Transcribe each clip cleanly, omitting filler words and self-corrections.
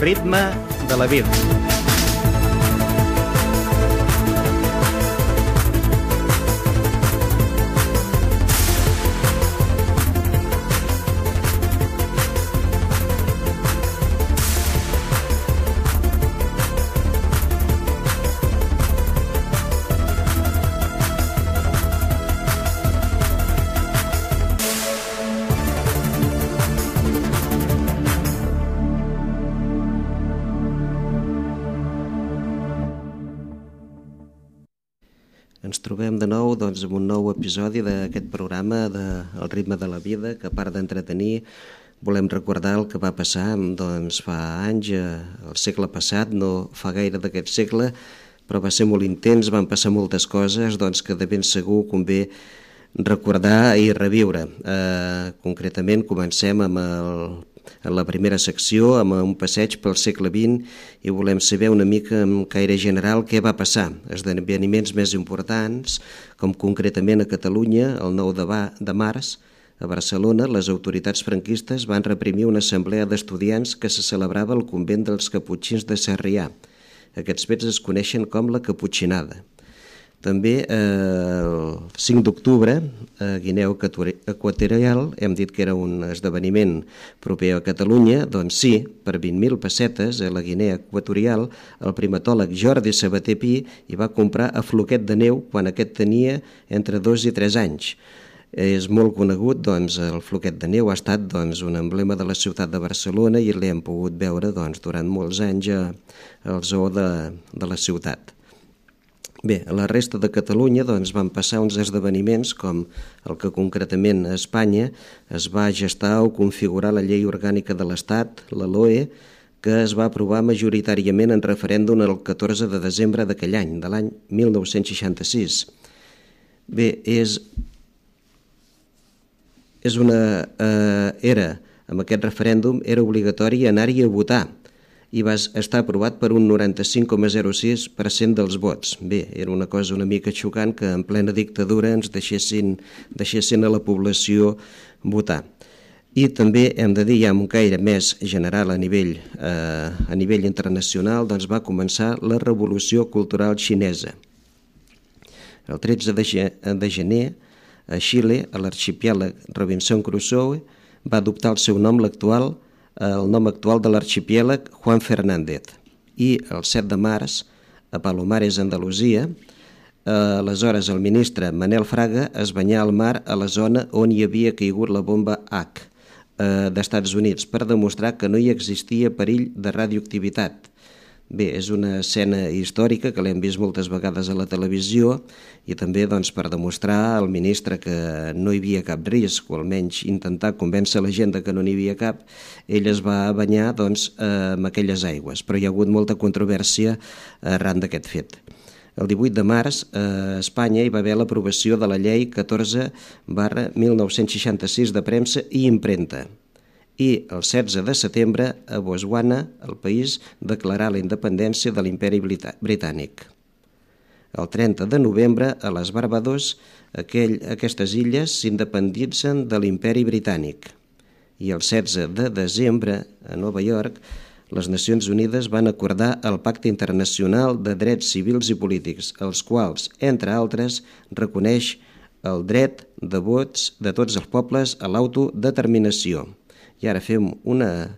ritme de la vida. Ens trobem de nou amb un nou episodi d'aquest programa de El ritme de la vida, que a part d'entretenir volem recordar el que va passar fa anys, el segle passat, no fa gaire d'aquest segle, però va ser molt intens, van passar moltes coses que de ben segur convé recordar i reviure. Concretament comencem amb la primera secció, amb un passeig pel segle XX, i volem saber una mica en caire general què va passar. Esdeveniments més importants, com concretament a Catalunya, el 9 de març, a Barcelona, les autoritats franquistes van reprimir una assemblea d'estudiants que se celebrava al convent dels Caputxins de Sarrià. Aquests fets es coneixen com la Caputxinada. També el 5 d'octubre, a Guinea Equatorial, hem dit que era un esdeveniment proper a Catalunya, doncs sí, per 20.000 pessetes a la Guinea Equatorial, el primatòleg Jordi Sabater Pi hi va comprar a floquet de neu quan aquest tenia entre 2 i 3 anys. És molt conegut, el floquet de neu ha estat un emblema de la ciutat de Barcelona i l'hem pogut veure durant molts anys al zoo de la ciutat. Bé, a la resta de Catalunya van passar uns esdeveniments com el que concretament a Espanya es va gestar o configurar la llei orgànica de l'Estat, la LOE, que es va aprovar majoritàriament en referèndum el 14 de desembre d'aquell any, de l'any 1966. Bé, amb aquest referèndum era obligatori anar-hi a votar, i va estar aprovat per un 95,06% dels vots. Bé, era una cosa una mica xocant que en plena dictadura ens deixessin a la població votar. I també hem de dir, ja amb un caire més general a nivell internacional, va començar la Revolució Cultural Xinesa. El 13 de gener, a Xile, a l'arxipèlag Robinson Crusoe, va adoptar el seu nom actual, el nom actual de l'arxipèlag Juan Fernández, i el 7 de març a Palomares, Andalusia, aleshores el ministre Manel Fraga es banyà al mar a la zona on hi havia caigut la bomba H d'Estats Units per demostrar que no hi existia perill de radioactivitat. Bé, és una escena històrica que l'hem vist moltes vegades a la televisió i també per demostrar al ministre que no hi havia cap risc, o almenys intentar convèncer la gent que no n'hi havia cap, ell es va banyar amb aquelles aigües, però hi ha hagut molta controvèrsia arran d'aquest fet. El 18 de març a Espanya hi va haver l'aprovació de la llei 14/1966 de premsa i impremta. I el 16 de setembre, a Botswana, el país declarà la independència de l'Imperi Britànic. El 30 de novembre, a les Barbados, aquestes illes s'independitzen de l'Imperi Britànic. I el 16 de desembre, a Nova York, les Nacions Unides van acordar el Pacte Internacional de Drets Civils i Polítics, els quals, entre altres, reconeix el dret de vots de tots els pobles a l'autodeterminació. I ara fem una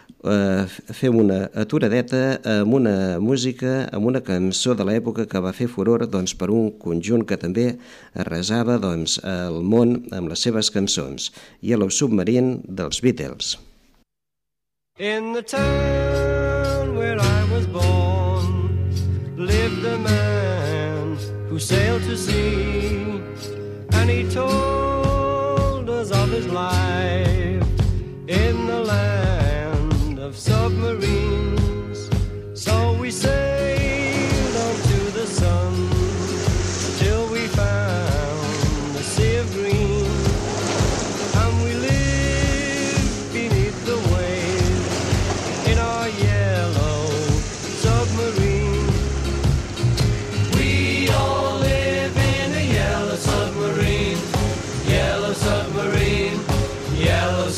aturadeta amb una música, amb una cançó de l'època que va fer furor per un conjunt que també arrasava el món amb les seves cançons, Yellow Submarine dels Beatles. In the town where I was born lived a man who sailed to sea, and he told us of his life in the land of submarines. So we sailed on to the sun till we found the sea of green, and we lived beneath the waves in our yellow submarine. We all live in a yellow submarine, yellow submarine, yellow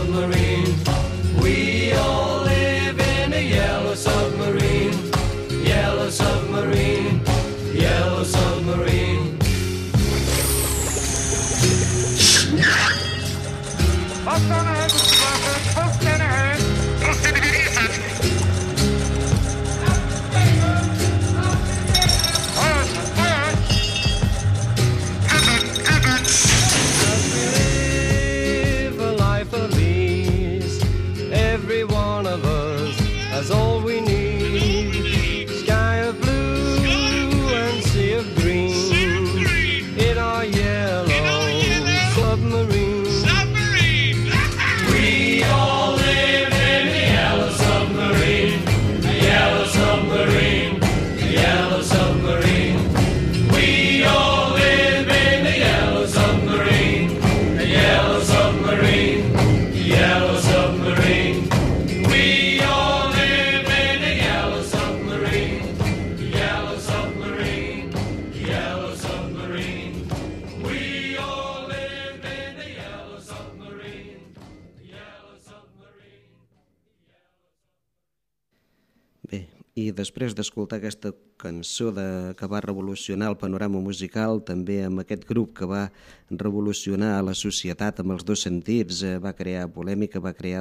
submarine. We all live in a yellow submarine. Yellow submarine. Yellow submarine. Post on ahead, Mr. Parker. Post in ahead. Post in ahead. As we live a life of ease, every one of us has all we need. Sky of blue and sea of green in our yellow submarine. We all live in a yellow submarine. A yellow submarine. A yellow submarine. We all live in a yellow submarine. A yellow submarine. A yellow submarine. We all live in a yellow submarine. Yellow submarine. Yellow submarine. We all live in a yellow submarine. Yellow submarine. Bé, i després d'escoltar aquesta cançó que va revolucionar el panorama musical, també amb aquest grup que va revolucionar la societat amb els dos sentits, va crear polèmica, va crear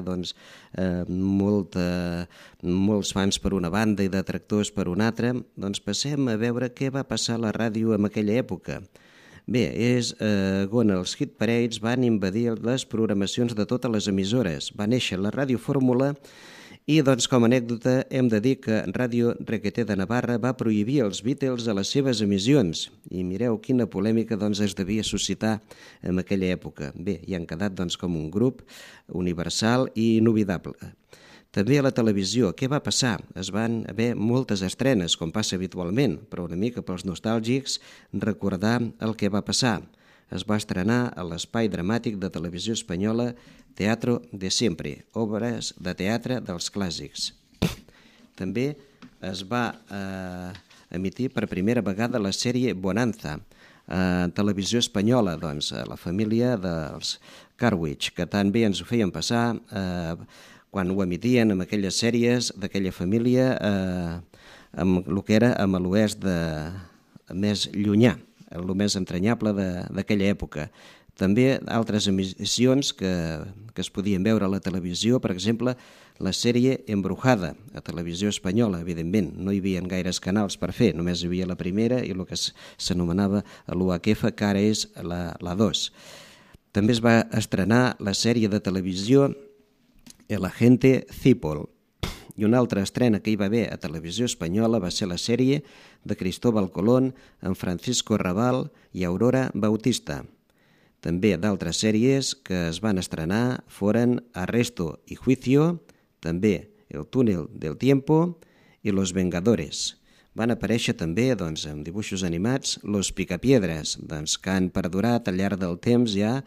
molts fans per una banda i detractors per una altra, doncs passem a veure què va passar a la ràdio en aquella època. Bé, és on els hit parades van invadir les programacions de totes les emissores. Va néixer la Ràdio Fórmula i, doncs, com a anècdota, hem de dir que Ràdio Requeté de Navarra va prohibir els Beatles a les seves emissions. I mireu quina polèmica es devia suscitar en aquella època. Bé, hi han quedat com un grup universal i inovidable. També a la televisió, què va passar? Es van haver moltes estrenes, com passa habitualment, però una mica pels nostàlgics recordar el que va passar. Es va estrenar a l'espai dramàtic de televisió espanyola Teatro de Siempre, obres de teatre dels clàssics. També es va emitir per primera vegada la sèrie Bonanza, a televisió espanyola, la família dels Carwitch, que tan bé ens ho feien passar quan ho emitien amb aquelles sèries d'aquella família amb el que era amb l'oest més llunyà, el més entranyable d'aquella època. També altres emissions que es podien veure a la televisió, per exemple, la sèrie Embrujada, a televisió espanyola, evidentment. No hi havia gaires canals per fer, només hi havia la primera i el que s'anomenava l'UHF, que ara és la 2. També es va estrenar la sèrie de televisió El agente Cipoll. I una altra estrena que hi va haver a televisió espanyola va ser la sèrie de Cristóbal Colón amb Francisco Raval i Aurora Bautista. També d'altres sèries que es van estrenar foren Arresto y Juicio, també El túnel del tiempo i Los Vengadores. Van aparèixer també amb dibuixos animats Los Picapiedras, que han perdurat al llarg del temps ja.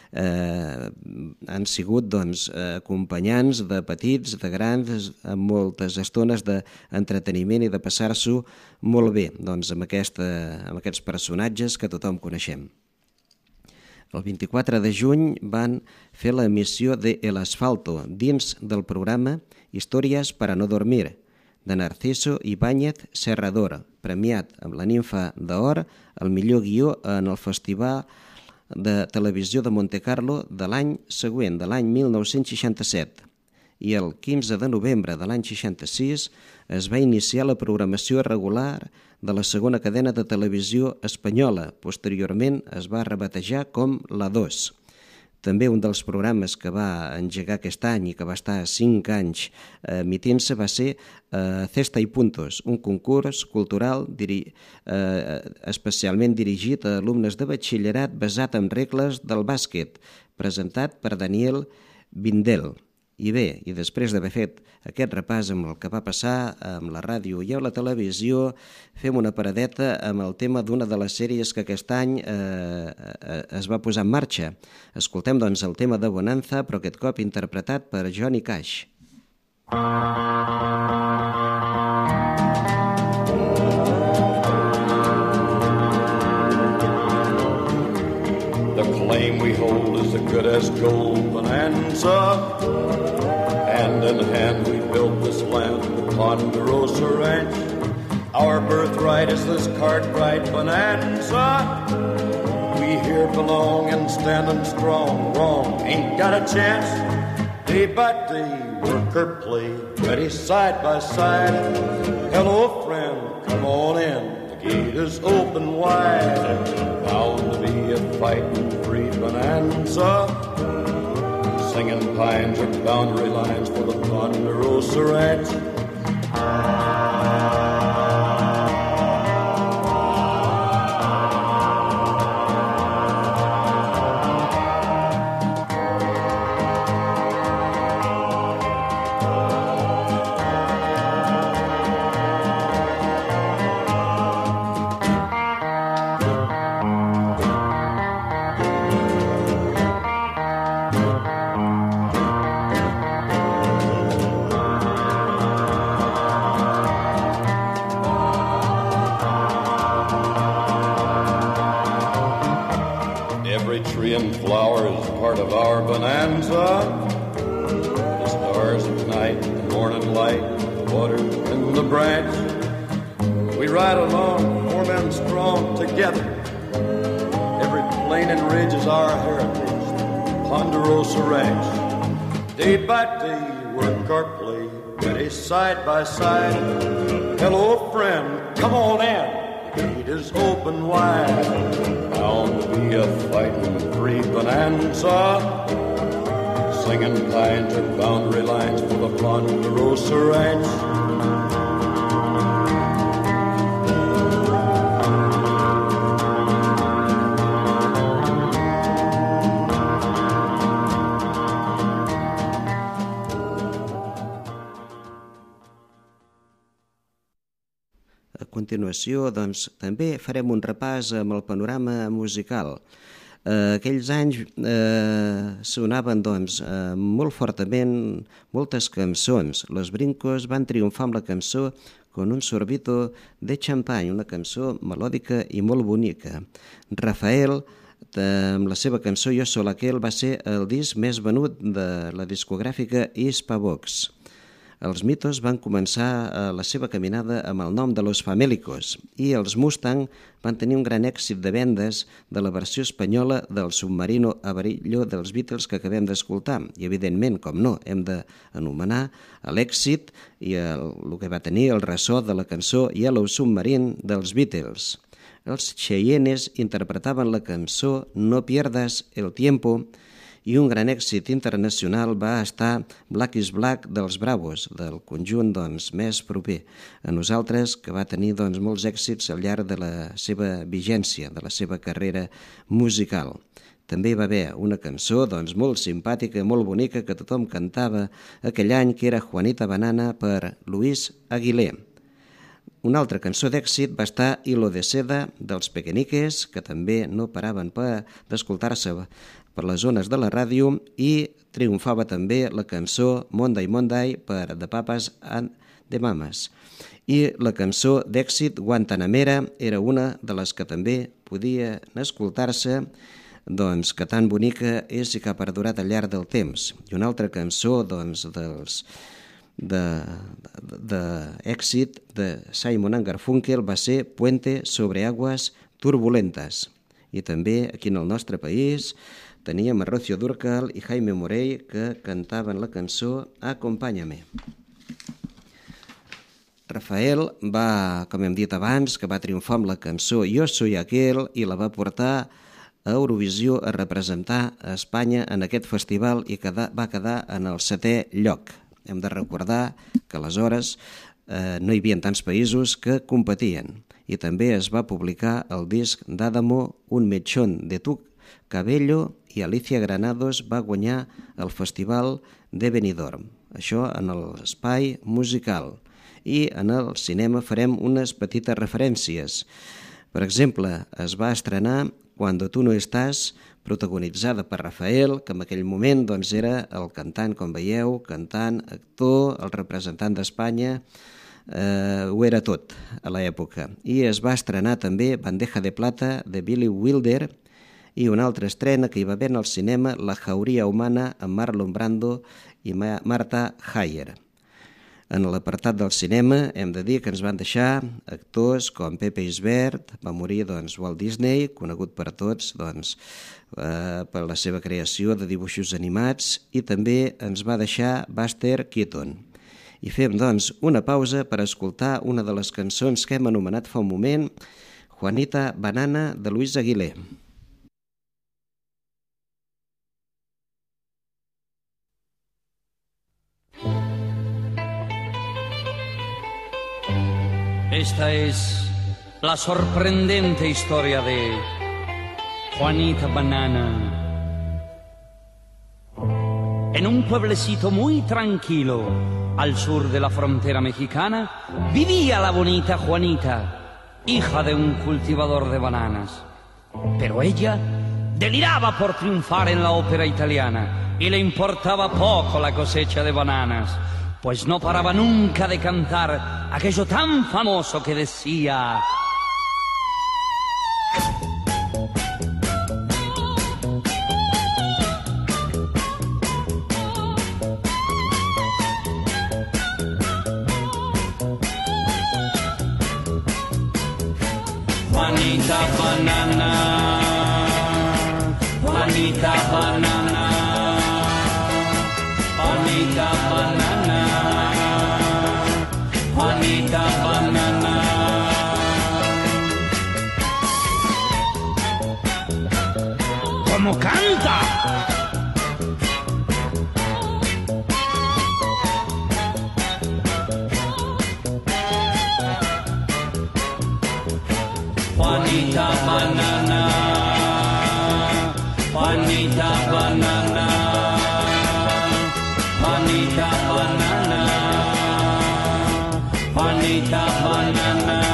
Han sigut acompanyants de petits, de grans, amb moltes estones d'entreteniment i de passar-s'ho molt bé amb aquests personatges que tothom coneixem. El 24 de juny van fer l'emissió de El Asfalto dins del programa Històries para no dormir, de Narciso Ibáñez Serrador, premiat amb la Nimfa d'Or al millor guió en el Festival de Televisió de Montecarlo de l'any següent, de l'any 1967. I el 15 de novembre de l'any 66 es va iniciar la programació regular de la segona cadena de televisió espanyola. Posteriorment es va rebatejar com la 2. També un dels programes que va engegar aquest any i que va estar 5 anys emitint-se va ser Cesta y Puntos, un concurs cultural especialment dirigit a alumnes de batxillerat basat en regles del bàsquet, presentat per Daniel Vindel. I bé, i després d'haver fet aquest repàs amb el que va passar amb la ràdio i a la televisió, fem una paradeta amb el tema d'una de les sèries que aquest any es va posar en marxa. Escoltem, doncs, el tema de Bonanza, però aquest cop interpretat per Johnny Cash. The claim we hold is the good as gold bonanza. Hand in hand we built this land, the Ponderosa Ranch. Our birthright is this Cartwright bonanza. We here belong and standing strong. Wrong ain't got a chance. Day by day, work or play, ready side by side. Hello, friend, come on in. The gate is open wide. Bound to be a fighting free bonanza. Singing pines are boundary lines for the Ponderosa Ranch. Of our bonanza, the stars at night, the morning light, the water in the branch. We ride along, 4 men strong together. Every plain and ridge is our heritage, Ponderosa Ranch. Day by day, work or play, ready side by side. Hello, friend, come on in. The gate is open wide. Bound to be a fighting free bonanza. Singing pines and boundary lines for the Ponderosa Ranch. A continuació, doncs, també farem un repàs amb el panorama musical. Aquells anys sonaven doncs, molt fortament moltes cançons. Los Brincos van triomfar amb la cançó Con un sorbito de champany, una cançó melòdica i molt bonica. Rafael, amb la seva cançó Jo Sol Aquel, va ser el disc més venut de la discogràfica Hispavox. Els Mitos van començar la seva caminada amb el nom de Los Famélicos i els Mustang van tenir un gran èxit de vendes de la versió espanyola del Submarino Amarillo dels Beatles que acabem d'escoltar. I, evidentment, com no, hem d'anomenar l'èxit i el que va tenir el ressò de la cançó Yellow Submarine dels Beatles. Els Cheyennes interpretaven la cançó No pierdas el tiempo i un gran èxit internacional va estar Black is Black dels Bravos, del conjunt doncs, més proper a nosaltres, que va tenir doncs, molts èxits al llarg de la seva vigència, de la seva carrera musical. També va haver una cançó doncs, molt simpàtica, molt bonica, que tothom cantava aquell any, que era Juanita Banana per Luis Aguilé. Una altra cançó d'èxit va estar Hilo de Seda dels Pequeñiques, que també no paraven d'escoltar-se per les zones de la ràdio, i triomfava també la cançó Monday Monday per The Papas and the Mamas. I la cançó d'èxit Guantanamera era una de les que també podia escoltar-se, doncs, que tan bonica és i que ha perdurat al llarg del temps. I una altra cançó doncs, d'èxit de Simon & Garfunkel va ser Puente sobre aguas turbulentes. I també aquí en el nostre país teníem a Rocío Dúrcal i Jaime Morey que cantaven la cançó Acompáñame. Rafael va, com hem dit abans, que va triomfar amb la cançó Yo soy aquel i la va portar a Eurovisió a representar a Espanya en aquest festival i va quedar en el 7è lloc. Hem de recordar que aleshores no hi havia tants països que competien i també es va publicar el disc d'Adamo Un mechón de tu cabello i Alicia Granados va guanyar el Festival de Benidorm. Això en l'espai musical. I en el cinema farem unes petites referències. Per exemple, es va estrenar Cuando tú no estás, protagonitzada per Rafael, que en aquell moment doncs, era el cantant, com veieu, cantant, actor, el representant d'Espanya, ho era tot a l'època. I es va estrenar també Bandeja de Plata de Billy Wilder i una altra estrena que hi va haver al cinema, La jauria humana, amb Marlon Brando i Marta Hayer. En l'apartat del cinema hem de dir que ens van deixar actors com Pepe Isbert, va morir Walt Disney, conegut per tots per la seva creació de dibuixos animats, i també ens va deixar Buster Keaton. I fem una pausa per escoltar una de les cançons que hem anomenat fa un moment, Juanita Banana, de Luis Aguilé. Esta es la sorprendente historia de Juanita Banana. En un pueblecito muy tranquilo al sur de la frontera mexicana vivía la bonita Juanita, hija de un cultivador de bananas. Pero ella deliraba por triunfar en la ópera italiana y le importaba poco la cosecha de bananas, pues no paraba nunca de cantar aquello tan famoso que decía: Juanita Banana, Juanita Banana, Juanita Banana, Juanita Banana. ¿Cómo canta? Juanita Banana, Juanita Banana, Juanita Banana, Juanita Banana.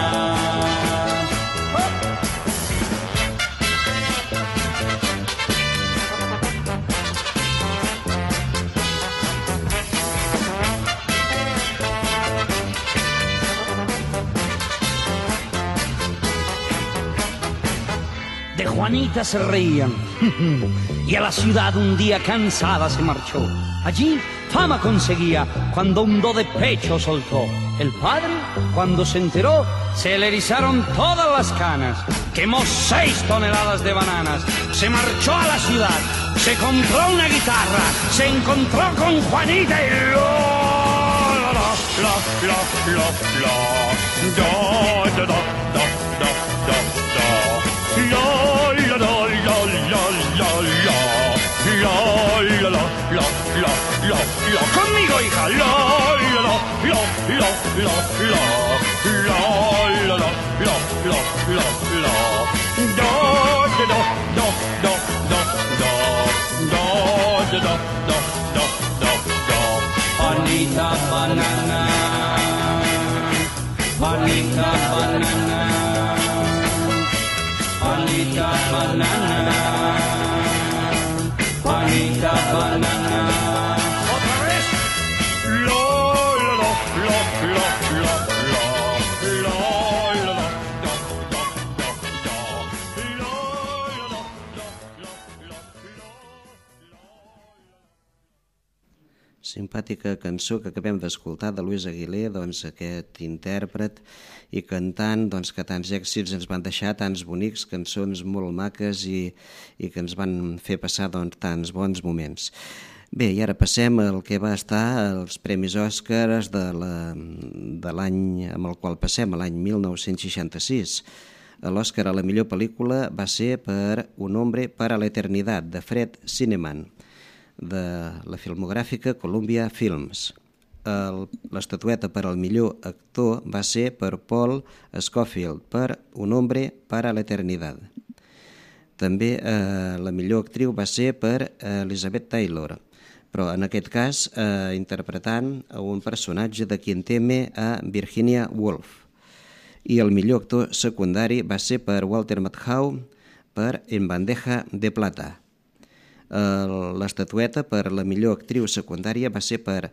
De Juanita se reían y a la ciudad un día cansada se marchó. Allí fama conseguía cuando un do de pecho soltó. El padre, cuando se enteró, se le erizaron todas las canas. Quemó 6 toneladas de bananas, se marchó a la ciudad, se compró una guitarra, se encontró con Juanita y conmigo, hija. Juanita Banana, Juanita Banana, Juanita Banana, Juanita Banana. Otra vez. Simpàtica cançó que acabem d'escoltar de Luis Aguilé, aquest intèrpret i cantant que tants èxits ens van deixar, tants bonics, cançons molt maques i que ens van fer passar tants bons moments. Bé, i ara passem al que va estar els Premis Oscars de l'any amb el qual passem, l'any 1966. L'Oscar a la millor pel·lícula va ser per Un hombre para la eternidad, de Fred Zinnemann, de la filmogràfica Columbia Films. L'estatueta per al millor actor va ser per Paul Scofield, per Un hombre para la eternidad. També la millor actriu va ser per Elizabeth Taylor, però en aquest cas interpretant un personatge de Quien teme a Virginia Woolf. I el millor actor secundari va ser per Walter Matthau per En bandeja de plata. L'estatueta per la millor actriu secundària va ser per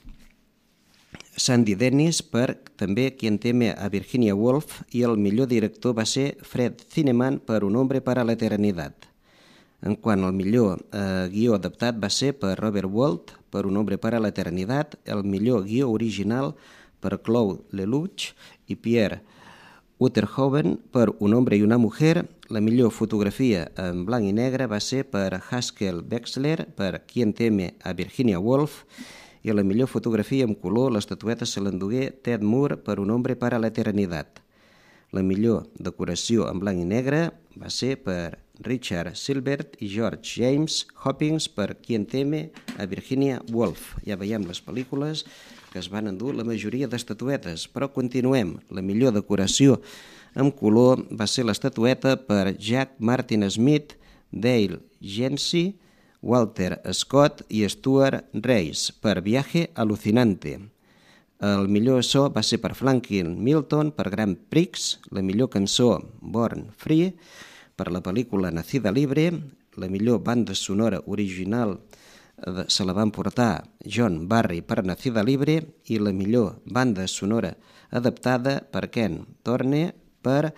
Sandy Dennis per també Quien teme a Virginia Woolf, i el millor director va ser Fred Zinnemann per Un hombre para la eternidad. En quant al millor guió adaptat va ser per Robert Walt, per Un hombre para la eternidad, el millor guió original per Claude Lelouch i Pierre Utterhoven per Un hombre y una mujer. La millor fotografia en blanc i negre va ser per Haskell Wexler, per Quien teme a Virginia Woolf, i la millor fotografia en color l'estatueta se l'endugué Ted Moore per Un hombre para la eternidad. La millor decoració en blanc i negre va ser per Richard Silbert i George James Hoppings per Quien teme a Virginia Woolf. Ja veiem les pel·lícules que es van endur la majoria d'estatuetes, però continuem. La millor decoració en color va ser l'estatueta per Jack Martin Smith, Dale Jency, Walter Scott i Stuart Reis per Viaje Alucinante. El millor so va ser per Franklin Milton per Grand Prix, la millor cançó Born Free per la pel·lícula Nacida Libre, la millor banda sonora original se la van portar John Barry per Nacida Libre i la millor banda sonora adaptada per Ken Torne per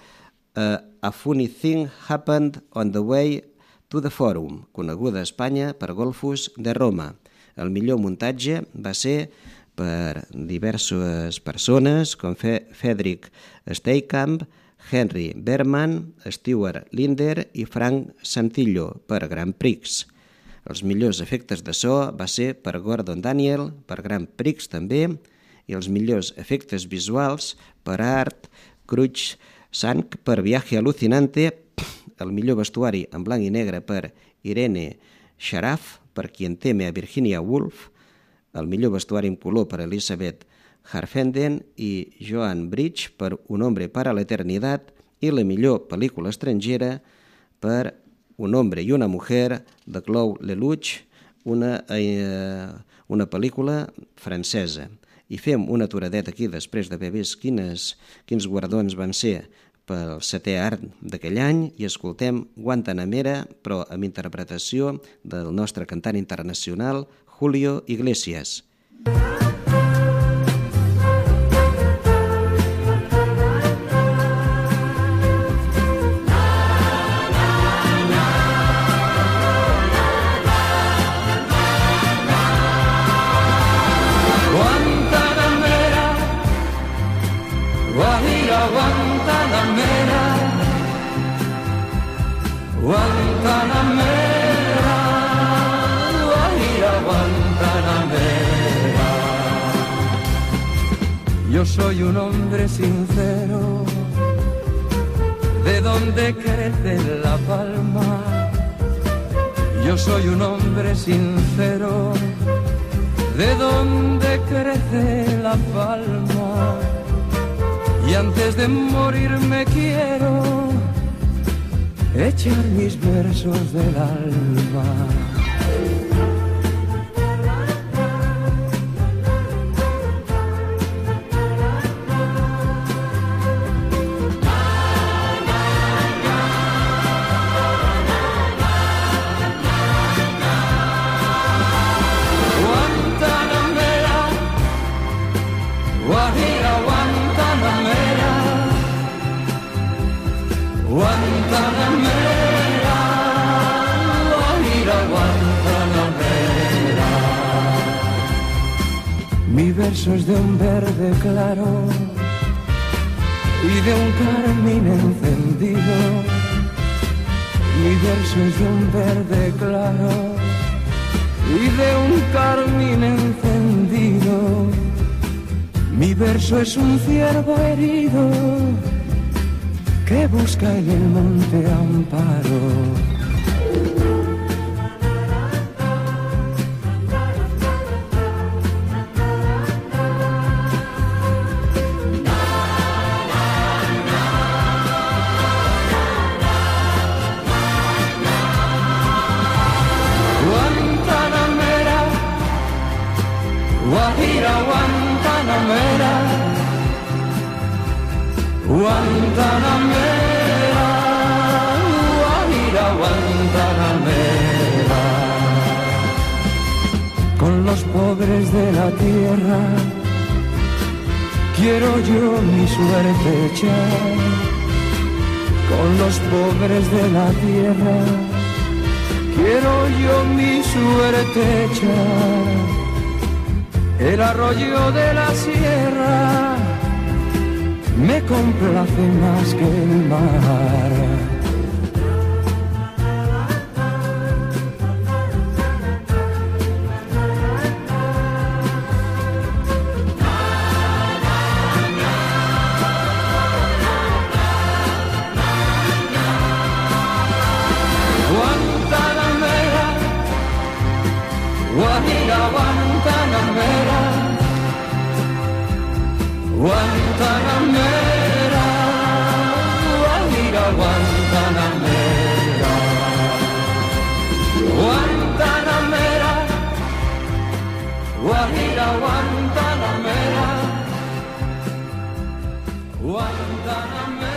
A Funny Thing Happened on the Way to the Forum, coneguda a Espanya per Golfus de Roma. El millor muntatge va ser per diverses persones com Frederick Steikamp, Henry Berman, Stuart Linder i Frank Santillo per Grand Prix. Els millors efectes de so va ser per Gordon Daniel per Grand Prix també, i els millors efectes visuals per Art Cruikshank per Viaje Alucinante, el millor vestuari en blanc i negre per Irene Sharaf per Quien teme a Virginia Woolf, el millor vestuari en color per Elizabeth Harfenden i Joan Bridge per Un hombre para la eternidad i la millor pel·lícula estrangera per Un hombre y una mujer de Claude Lelouch, una pel·lícula francesa. I fem una aturadeta aquí després d'haver vist quins guardons van ser pel 7è art d'aquell any i escoltem Guantanamera, però amb interpretació del nostre cantant internacional Julio Iglesias. Guantanamera, Guajira Guantanamera, Guantanamera, Guajira Guantanamera. Yo soy un hombre sincero, de donde crece la palma. Yo soy un hombre sincero, de donde crece la palma. Y antes de morir me quiero echar mis versos del alma. Guajira Guantanamera, Guantanamera, Guajira Guantanamera. Mi verso es de un verde claro y de un carmín encendido. Mi verso es de un verde claro y de un carmín encendido. Mi verso es un ciervo herido que busca en el monte amparo. Guantanamera, Guajira Guantanamera, Guantanamera, Guajira Guantanamera. Con los pobres de la tierra quiero yo mi suerte echar. Con los pobres de la tierra quiero yo mi suerte echar. El arroyo de la sierra me complace más que el mar. Guantanamera, Guajira Guantanamera, Guantanamera, Guajira Guantanamera, Guantanamera, Guajira Guantanamera, Guantanamera.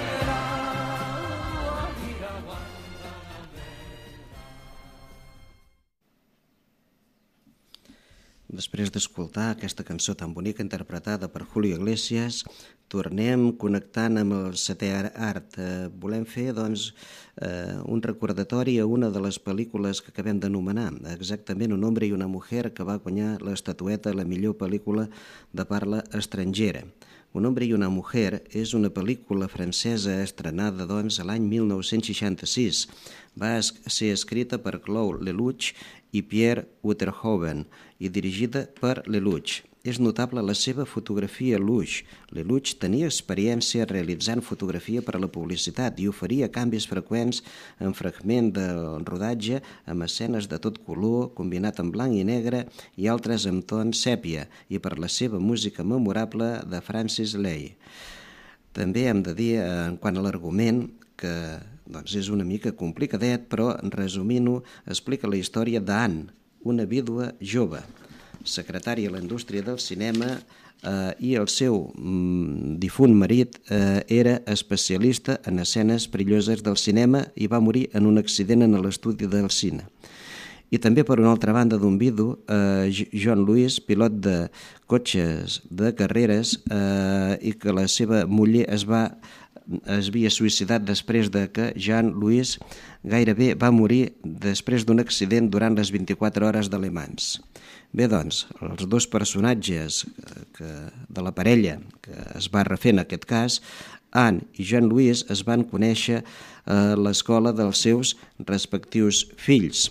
Després d'escoltar aquesta cançó tan bonica interpretada per Julio Iglesias, tornem connectant amb el setè art. Volem fer doncs, un recordatori a una de les pel·lícules que acabem d'anomenar, exactament Un hombre i una mujer, que va guanyar l'estatueta a la millor pel·lícula de parla estrangera. Un hombre i una mujer és una pel·lícula francesa estrenada doncs, l'any 1966. Va ser escrita per Claude Lelouch i Pierre Unterhoven i dirigida per Lelouch. És notable la seva fotografia luix. Lelouch tenia experiència realitzant fotografia per a la publicitat i oferia canvis freqüents en fragment del rodatge amb escenes de tot color, combinat en blanc i negre i altres amb tons sèpia, i per la seva música memorable de Francis Lay. També hem de dir, en quant a l'argument, que doncs, és una mica complicadet, però resumint-ho, explica la història d'Anne, una vídua jove, secretària a la indústria del cinema, i el seu difunt marit era especialista en escenes perilloses del cinema i va morir en un accident en l'estudi del cine. I també, per una altra banda d'un vídeo, John Lewis, pilot de cotxes de carreres, i que la seva muller es havia suïcidat després de que Jean Louis gairebé va morir després d'un accident durant les 24 hores de Le Mans. Bé, doncs, els dos personatges de la parella que es va refer en aquest cas, Anne i Jean Louis, es van conèixer a l'escola dels seus respectius fills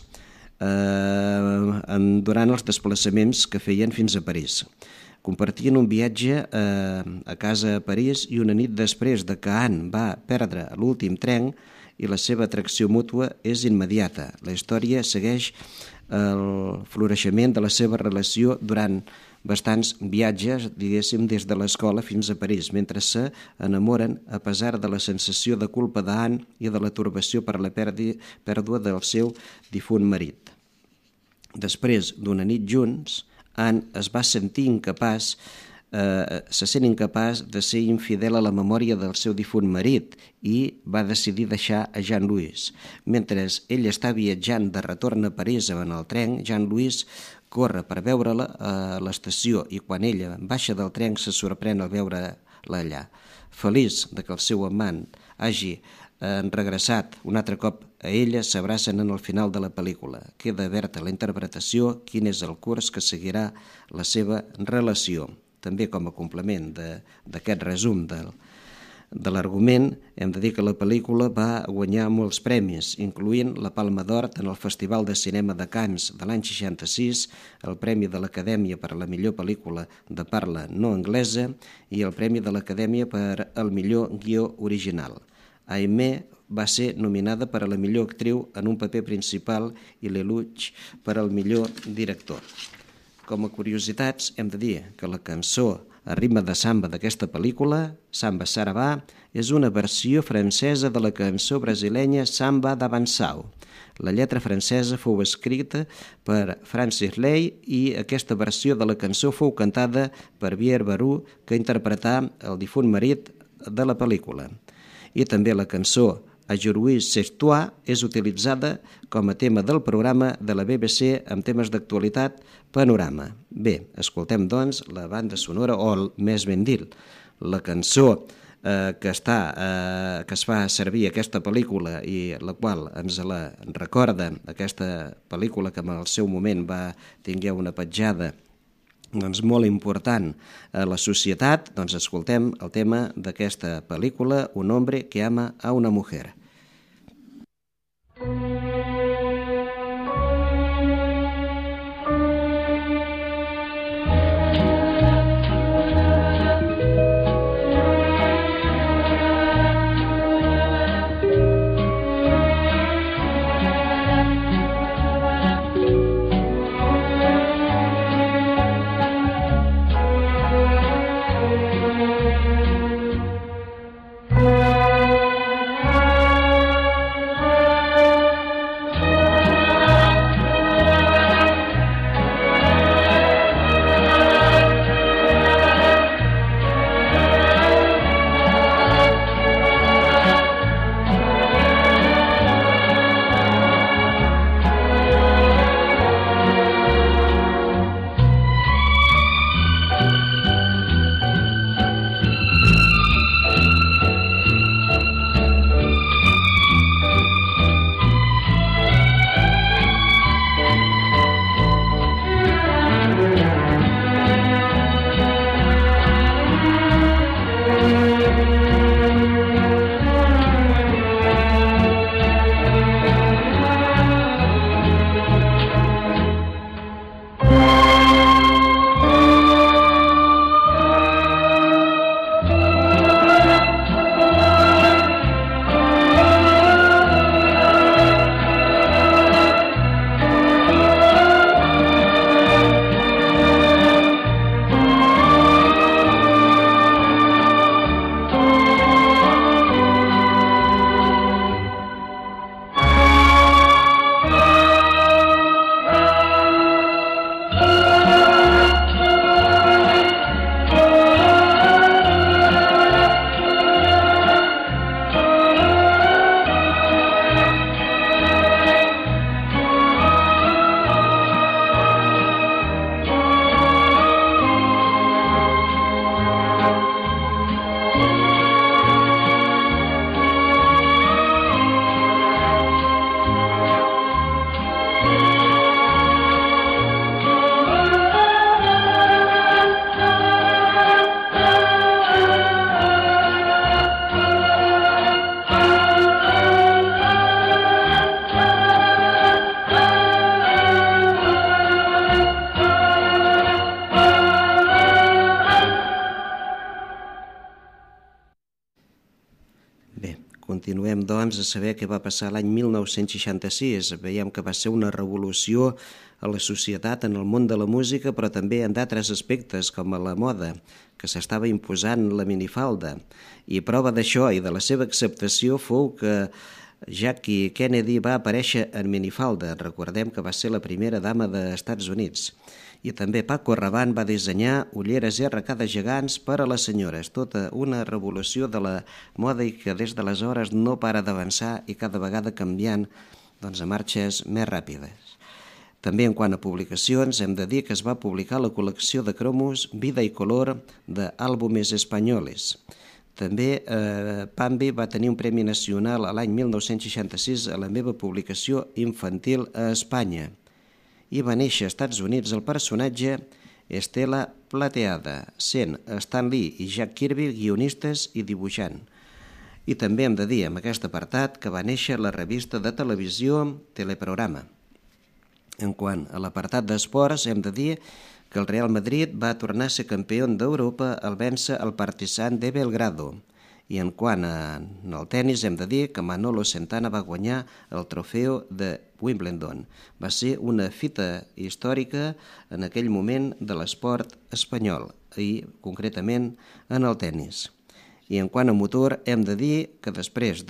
durant els desplaçaments que feien fins a París. Compartien un viatge a casa a París i una nit després de que Anne va perdre l'últim tren i la seva atracció mútua és immediata. La història segueix el floreixement de la seva relació durant bastants viatges, diguéssim, des de l'escola fins a París, mentre s'enamoren a pesar de la sensació de culpa d'Anne i de la turbació per la pèrdua del seu difunt marit. Després d'una nit junts, Anne se sent incapaç de ser infidel a la memòria del seu difunt marit i va decidir deixar a Jean Louis. Mentre ell està viatjant de retorn a París en el tren, Jean Louis corre per veure-la a l'estació i quan ella baixa del tren se sorprèn al veure-la allà. Feliç de que el seu amant hagi regressat un altre cop a ella, s'abracen en el final de la pel·lícula. Queda oberta la interpretació quin és el curs que seguirà la seva relació. També com a complement d'aquest resum de l'argument, hem de dir que la pel·lícula va guanyar molts premis, incloent la Palma d'Or en el Festival de Cinema de Cannes de l'any 66, el Premi de l'Acadèmia per a la millor pel·lícula de parla no anglesa i el Premi de l'Acadèmia per al millor guió original. Aimee va ser nominada per a la millor actriu en un paper principal i Lelouch per al millor director. Com a curiositats, hem de dir que la cançó a ritme de samba d'aquesta pel·lícula, Samba Saravá, és una versió francesa de la cançó brasilenya Samba d'Avançau. La lletra francesa fou escrita per Francis Lay i aquesta versió de la cançó fou cantada per Pierre Barou, que interpretà el difunt marit de la pel·lícula. I també la cançó Aujourd'hui c'est toi és utilitzada com a tema del programa de la BBC amb temes d'actualitat Panorama. Bé, escoltem doncs la banda sonora, o més ben dit, la cançó que es fa servir aquesta pel·lícula i la qual ens la recorda, aquesta pel·lícula que en el seu moment va tinguer una petjada doncs, molt important a la societat, doncs escoltem el tema d'aquesta pel·lícula, Un hombre que ama a una mujer. Continuem, doncs, a saber què va passar l'any 1966. Veiem que va ser una revolució a la societat, en el món de la música, però també en d'altres aspectes, com a la moda, que s'estava imposant la minifalda. I prova d'això i de la seva acceptació fou que Jackie Kennedy va aparèixer en minifalda. Recordem que va ser la primera dama dels Estats Units. I també Paco Rabanne va dissenyar ulleres i arracades gegants per a les senyores. Tota una revolució de la moda i que des d'aleshores no para d'avançar i cada vegada canviant a marxes més ràpides. També en quant a publicacions hem de dir que es va publicar la col·lecció de cromos Vida i Color d'Àlbumes Espanyoles. També Pambi va tenir un premi nacional l'any 1966 a la meva publicació infantil a Espanya. I va néixer als Estats Units el personatge Estela Plateada, sent Stan Lee i Jack Kirby guionistes i dibuixant. I també hem de dir en aquest apartat que va néixer la revista de televisió Teleprograma. En quant a l'apartat d'esports hem de dir que el Real Madrid va tornar a ser campió d'Europa al vèncer el Partizan de Belgrado. I en quant al tennis hem de dir que Manolo Santana va guanyar el trofeu de Wimbledon. Va ser una fita històrica en aquell moment de l'esport espanyol i concretament en el tennis. I en quant a motor hem de dir que després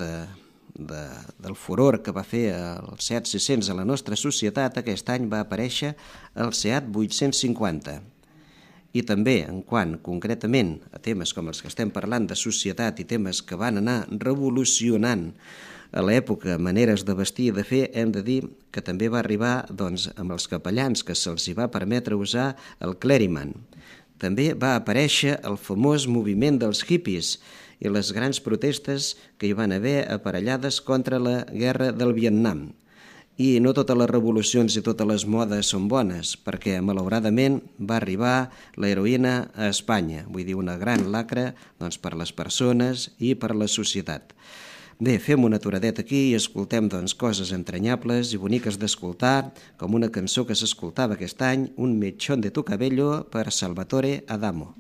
del furor que va fer el Seat 600 a la nostra societat, aquest any va aparèixer el Seat 850. I també, en quant concretament a temes com els que estem parlant de societat i temes que van anar revolucionant a l'època maneres de vestir i de fer, hem de dir que també va arribar amb els capellans que se'ls va permetre usar el cleriman. També va aparèixer el famós moviment dels hippies i les grans protestes que hi van haver aparellades contra la guerra del Vietnam. I no totes les revolucions i totes les modes són bones, perquè malauradament va arribar l'heroïna a Espanya, vull dir, una gran lacra doncs, per les persones i per la societat. Bé, fem una aturadeta aquí i escoltem doncs, coses entranyables i boniques d'escoltar, com una cançó que s'escoltava aquest any, Un mechón de tu cabello, per Salvatore Adamo.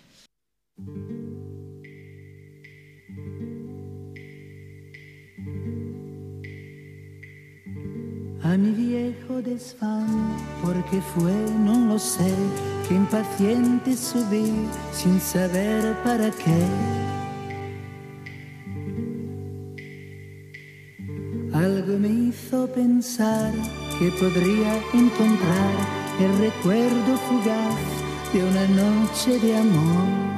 A mi viejo desván, porque fue, no lo sé, que impaciente subí sin saber para qué. Algo me hizo pensar que podría encontrar el recuerdo fugaz de una noche de amor.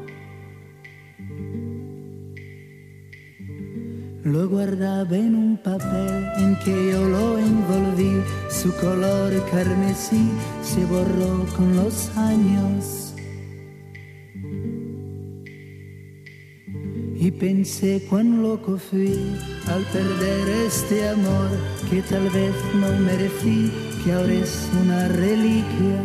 Lo guardaba en un papel en que yo lo envolví, su color carmesí se borró con los años. Y pensé cuán loco fui al perder este amor que tal vez no merecí, que ahora es una reliquia.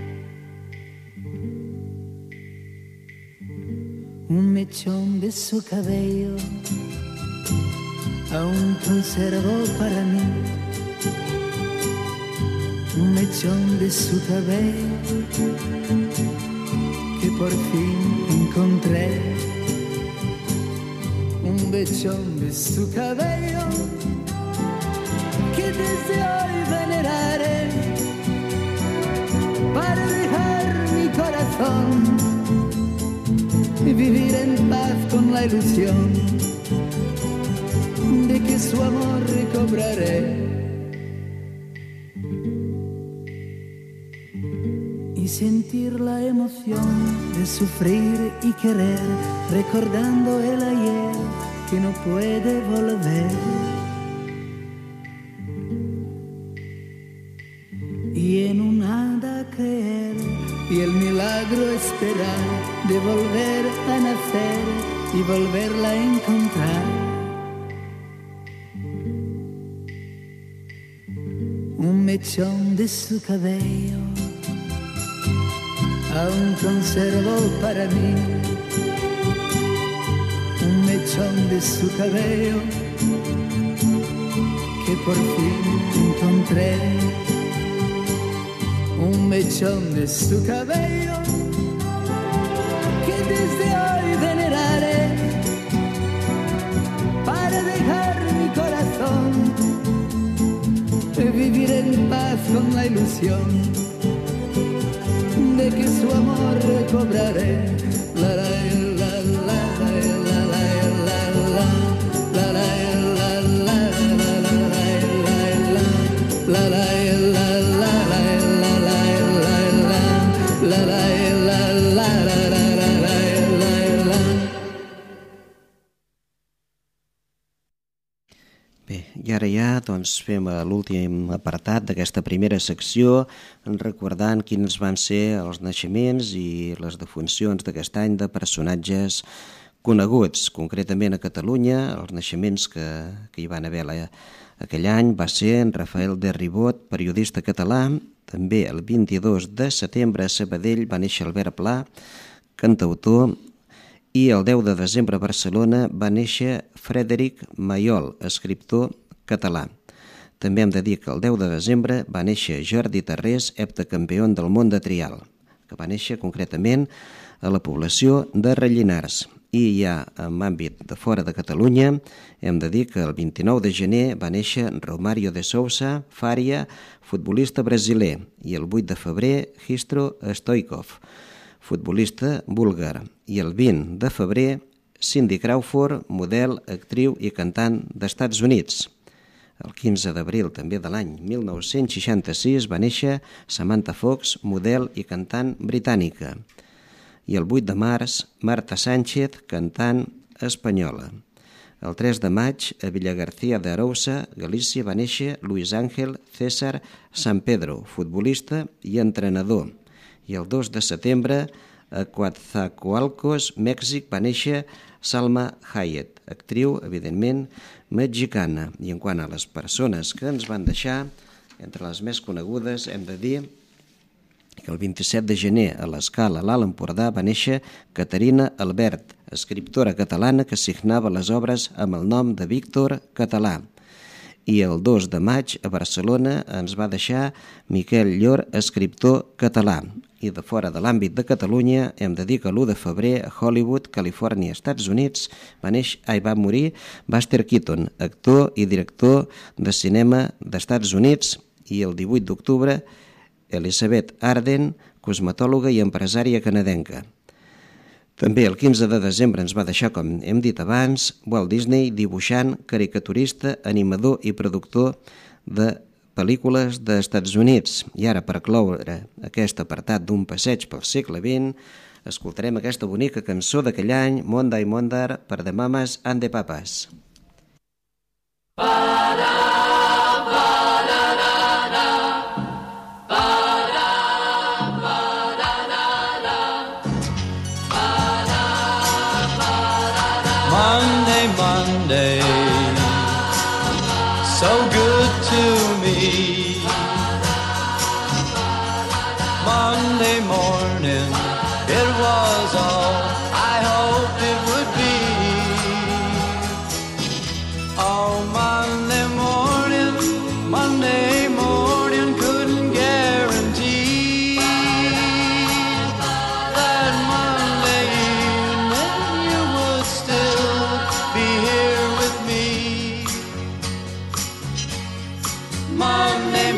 Un mechón de su cabello aún conservo para mí, un mechón de su cabello que por fin encontré, un mechón de su cabello que desde hoy veneraré para dejar mi corazón y vivir en paz con la ilusión de que su amor recobraré. Y sentir la emoción de sufrir y querer, recordando el ayer que no puede volver. Y en un nada creer y el milagro esperar de volver a nacer y volverla a encontrar. Un mechón de su cabello aún conservo para mí, un mechón de su cabello que por fin encontré, un mechón de su cabello que desde hoy veneraré para dejar mi corazón vivir en paz con la ilusión de que su amor recobraré. La la la la la la la la la Bé, i ara ja doncs, fem l'últim apartat d'aquesta primera secció, recordant quins van ser els naixements i les defuncions d'aquest any de personatges coneguts. Concretament a Catalunya, els naixements que hi van haver aquell any va ser en Rafael de Ribot, periodista català. També el 22 de setembre a Sabadell va néixer Albert Pla, cantautor, i el 10 de desembre a Barcelona va néixer Frederic Mayol, escriptor català. També hem de dir que el 10 de desembre va néixer Jordi Tarrés, heptacampió del món de trial, que va néixer concretament a la població de Rellinars. I ja en àmbit de fora de Catalunya hem de dir que el 29 de gener va néixer Romário de Sousa Faria, futbolista brasiler, i el 8 de febrer Hristo Stoichkov, futbolista búlgar, i el 20 de febrer Cindy Crawford, model, actriu i cantant d'Estats Units. El 15 d'abril també de l'any 1966 va néixer Samantha Fox, model i cantant britànica. I el 8 de març, Marta Sánchez, cantant espanyola. El 3 de maig, a Villagarcía de Arousa, Galícia, va néixer Luis Ángel César Sampedro, futbolista i entrenador. I el 2 de setembre, a Coatzacoalcos, Mèxic, va néixer Salma Hayek, actriu, evidentment, mexicana. I en quant a les persones que ens van deixar, entre les més conegudes hem de dir que el 27 de gener a l'Escala, a l'Alt Empordà, va néixer Caterina Albert, escriptora catalana que signava les obres amb el nom de Víctor Català. I el 2 de maig a Barcelona ens va deixar Miquel Llor, escriptor català. I de fora de l'àmbit de Catalunya hem de dir que l'1 de febrer a Hollywood, Califòrnia, Estats Units, va morir Buster Keaton, actor i director de cinema d'Estats Units, i el 18 d'octubre Elizabeth Arden, cosmetòloga i empresària canadenca. També el 15 de desembre ens va deixar, com hem dit abans, Walt Disney, dibuixant, caricaturista, animador i productor de pel·lícules d'Estats Units. I ara, per cloure aquest apartat d'un passeig pel segle XX, escoltarem aquesta bonica cançó d'aquell any, Monday Monday, per The Mamas and the Papas. Monday, Monday, so good to me. Monday morning, it was all I hoped it would be. Oh, Monday morning, couldn't guarantee that Monday evening you would still be here with me. Monday,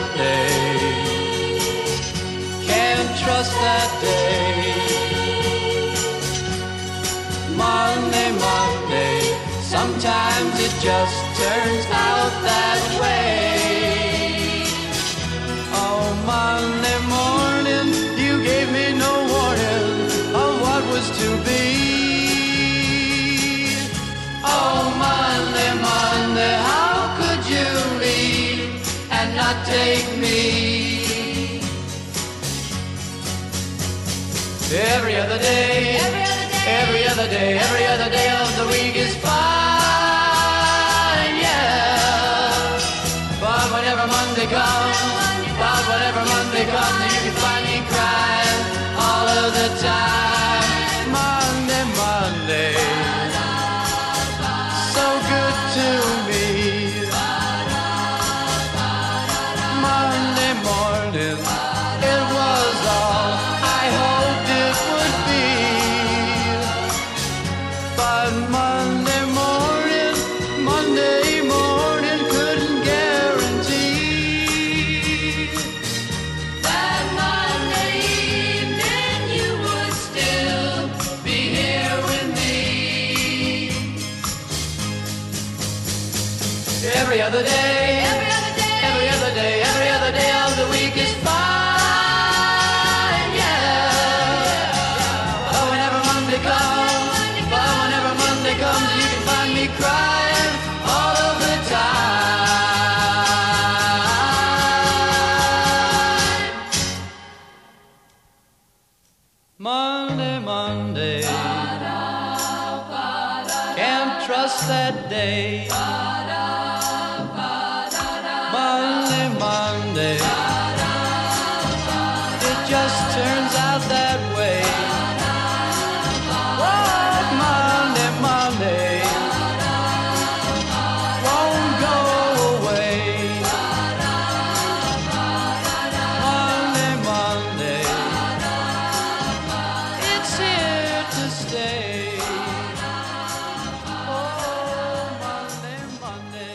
can't trust that day. Monday, sometimes it just turns out that way. Oh, Monday morning, you gave me no warning of what was to be. Oh, Monday, how could you leave and not take me? Every other day, every other day of the week is fine, yeah. But whenever Monday comes, you can find me crying all of the time. Monday, so good to me. Monday morning, it was all I hoped it would be. But Monday morning couldn't guarantee that Monday evening you would still be here with me. Every other day of the week is fine, yeah. But whenever Monday comes, you can find me crying all of the time. Monday, can't trust that day. Monday, it just turns out that way. Oh, Monday, won't go away. Monday, it's here to stay. Oh, Monday.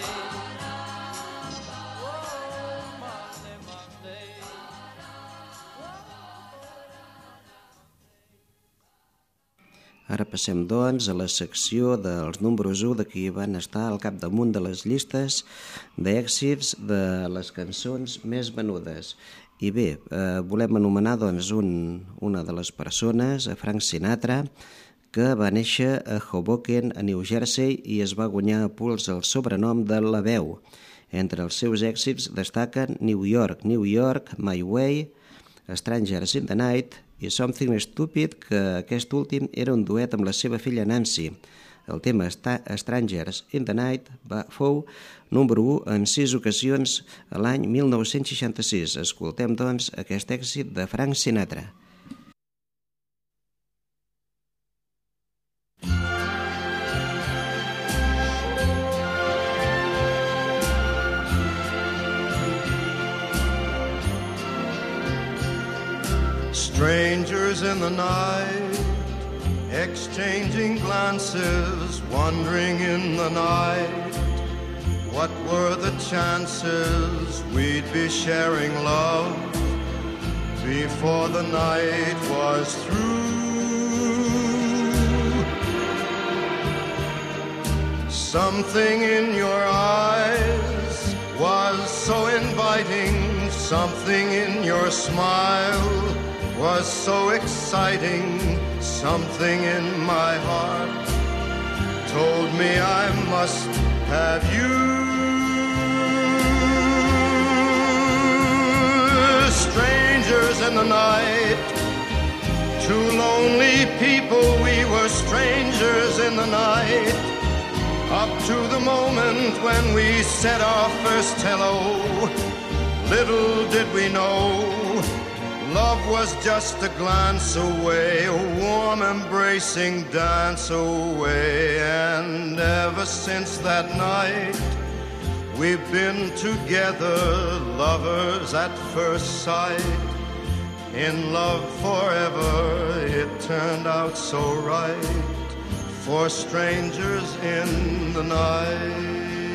Ara passem, doncs, a la secció dels números 1 de qui van estar al capdamunt de les llistes d'èxits de les cançons més venudes. I bé, volem anomenar, doncs, una de les persones, a Frank Sinatra, que va néixer a Hoboken, a New Jersey, i es va guanyar a pols el sobrenom de La Veu. Entre els seus èxits destaquen New York, My Way, Strangers in the Night i Something Stupid, que aquest últim era un duet amb la seva filla Nancy. El tema Strangers in the Night fou número 1 en 6 ocasions a l'any 1966. Escoltem, doncs, aquest èxit de Frank Sinatra. Strangers in the night, exchanging glances, wandering in the night. What were the chances we'd be sharing love before the night was through? Something in your eyes was so inviting, something in your smile was so exciting, something in my heart told me I must have you. Strangers in the night, two lonely people, we were strangers in the night, up to the moment when we said our first hello. Little did we know, love was just a glance away, a warm embracing dance away. And ever since that night, we've been together, lovers at first sight. In love forever, it turned out so right, for strangers in the night.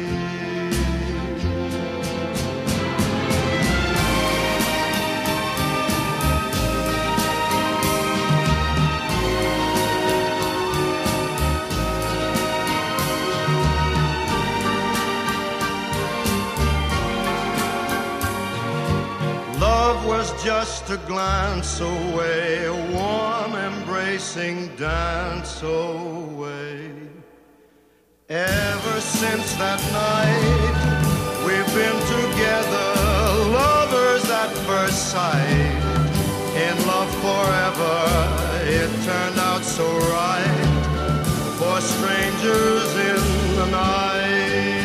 Just a glance away, a warm embracing dance away. Ever since that night, we've been together, lovers at first sight. In love forever, it turned out so right, for strangers in the night.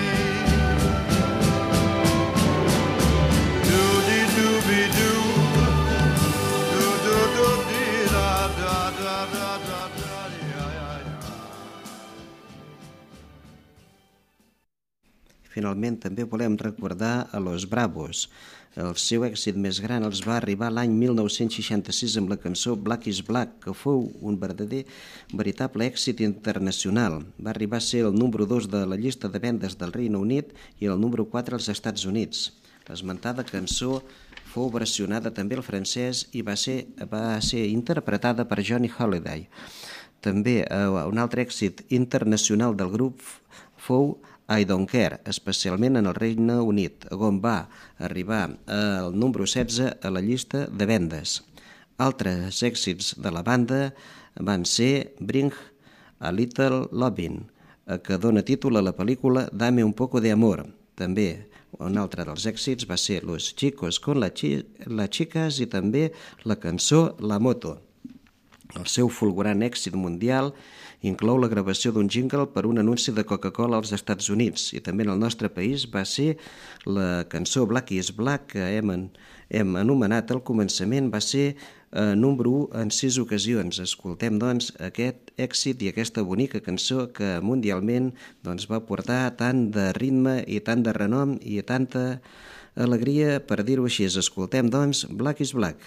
Finalment també volem recordar a Los Bravos. El seu èxit més gran els va arribar l'any 1966 amb la cançó Black is Black, que fou un veritable èxit internacional. Va arribar a ser el número 2 de la llista de vendes del Regne Unit i el número 4 als Estats Units. L'esmentada cançó fou versionada també al francès i va ser interpretada per Johnny Holiday. També un altre èxit internacional del grup fou I Don't Care, especialment en el Regne Unit, on va arribar al número 16 a la llista de vendes. Altres èxits de la banda van ser Bring a Little Lovin', que dona títol a la pel·lícula Dame un poco de amor. També un altre dels èxits va ser Los chicos con las chicas i també la cançó La Moto. El seu fulgurant èxit mundial inclou la gravació d'un jingle per un anunci de Coca-Cola als Estats Units i també en el nostre país va ser la cançó Black is Black, que hem anomenat al començament, va ser número 1 en 6 ocasions. Escoltem, doncs, aquest èxit i aquesta bonica cançó que mundialment va portar tant de ritme i tant de renom i tanta alegria, per dir-ho així. Escoltem, doncs, Black is Black.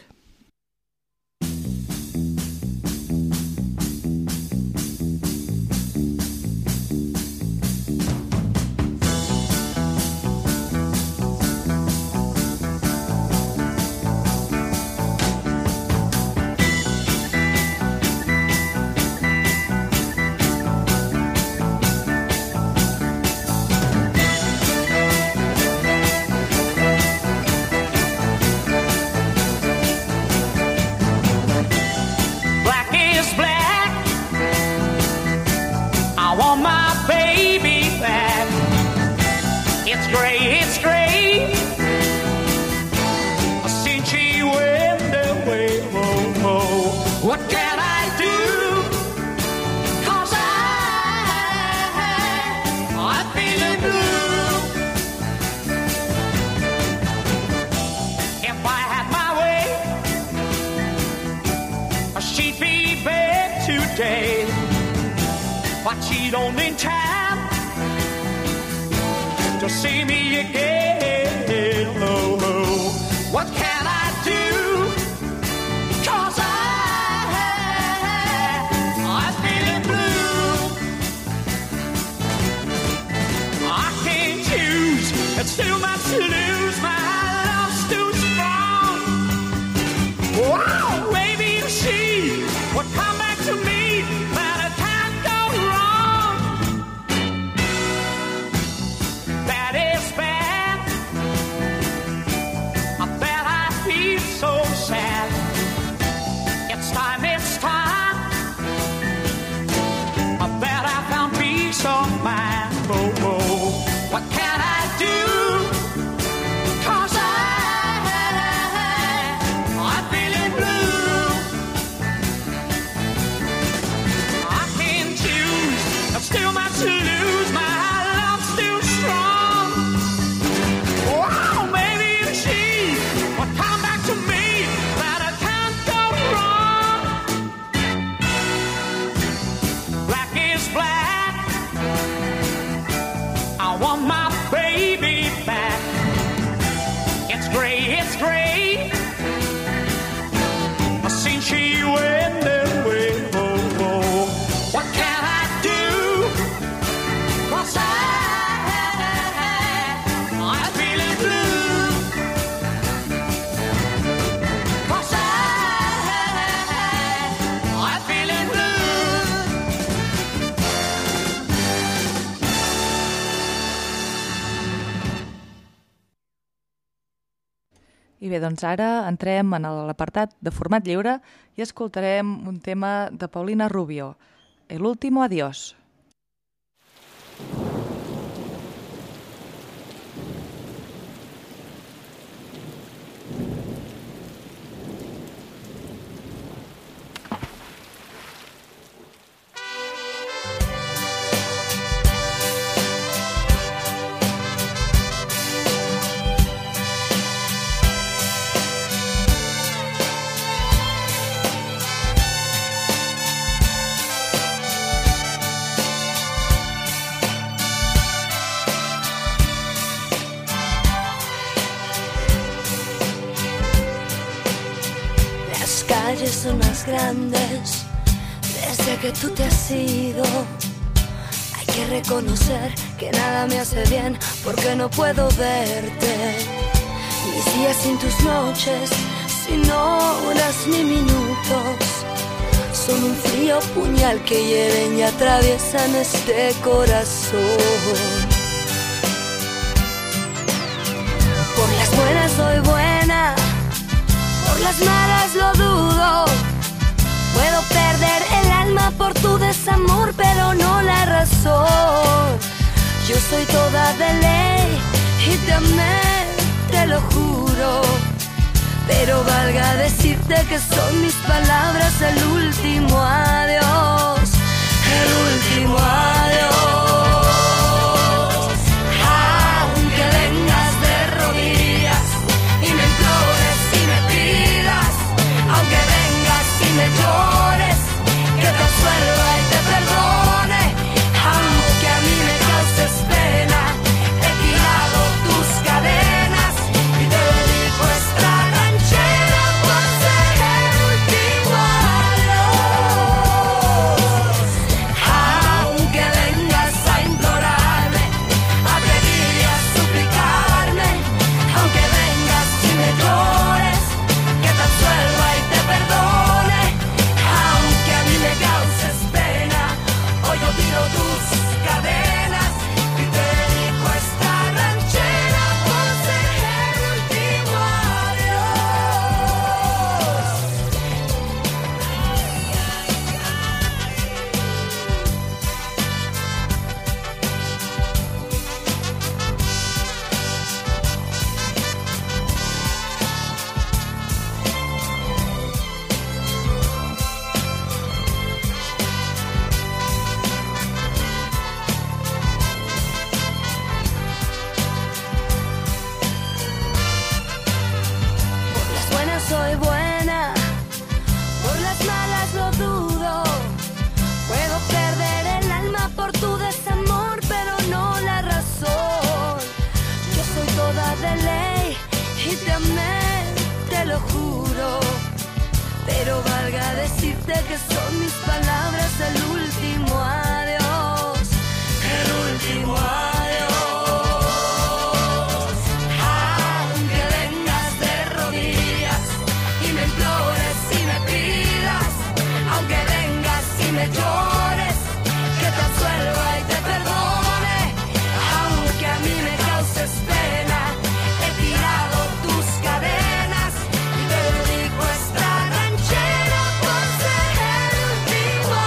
she'd be back today, but she don't in time to see me again. Oh, oh. What can I do? 'Cause I'm feeling blue. I can't choose, it's too much to lose. My love's too strong. Wow, maybe if she would come back to me, but it can't go wrong. That is bad. I bet I feel so sad. It's time. I bet I found peace of mind. Oh, oh. What can I do? 'Cause I'm feeling blue. I can't choose, I've still much to lose. My love's still strong. Wow, maybe if she would come back to me, that I can't go wrong. Black is black. I want my baby back. It's gray, it's gray. Since she went away, oh, oh. What can I do? 'Cause I'm feeling blue. 'Cause I'm feeling blue. I bé, doncs ara entrem en l'apartat de format lliure i escoltarem un tema de Paulina Rubio, El último adiós. Las calles son más grandes desde que tú te has ido. Hay que reconocer que nada me hace bien porque no puedo verte. Mis días sin tus noches, sin horas ni minutos, son un frío puñal que hieren y atraviesan este corazón. Por las buenas soy buena, por las malas lo dudo. Puedo perder el alma por tu desamor, pero no la razón. Yo soy toda de ley y te amé, te lo juro. Pero valga decirte que son mis palabras el último adiós, el último adiós. Aunque vengas de rodillas y me implores y me pidas, aunque vengas y me llores, que te absuelva y te perdone, aunque a mí me causes pena, he tirado tus cadenas y te dedico esta ranchera por ser el último adiós. Aunque vengas a implorarme, a pedir y a suplicarme, aunque vengas y me llores, que te absuelva y te perdone, aunque a mí me causes pena. decirte que son mis palabras el último adiós, el último adiós. Aunque vengas de rodillas y me implores y me pidas, aunque vengas y me llores, que te absuelva y te perdone, aunque a mí me causes pena, he tirado tus cadenas y te dedico esta ranchera por ser el último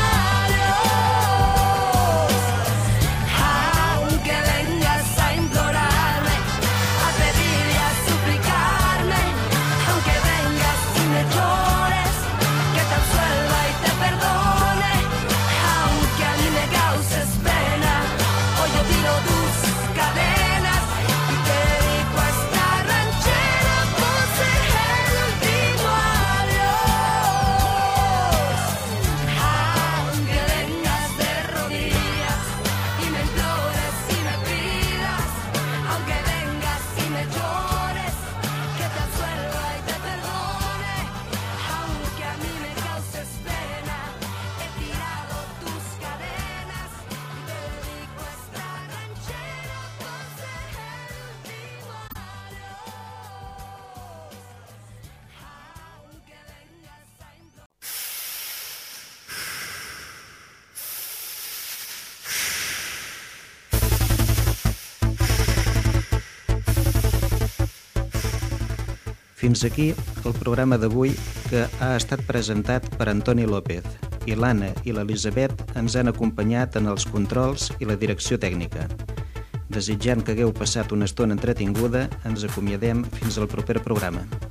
adiós. Aunque vengas a implorarme, a pedir y a suplicarme, aunque vengas y me llores, que te absuelva y te perdone, aunque a mí me causes pena, hoy yo tiro tus cadenas y te dedico a esta ranchera por ser el último adiós. Aunque vengas de rodillas y me implores y me pidas, aunque vengas y me llores, que te absuelva y te perdone, aunque a mí me causes pena, he tirado tus cadenas y te dedico a esta ranchera por ser el último adiós. Aunque vengas a implorar. Fins aquí el programa d'avui, que ha estat presentat per Antoni López, i l'Anna i l'Elisabet ens han acompanyat en els controls i la direcció tècnica. Desitjant que hagueu passat una estona entretinguda, ens acomiadem fins al proper programa.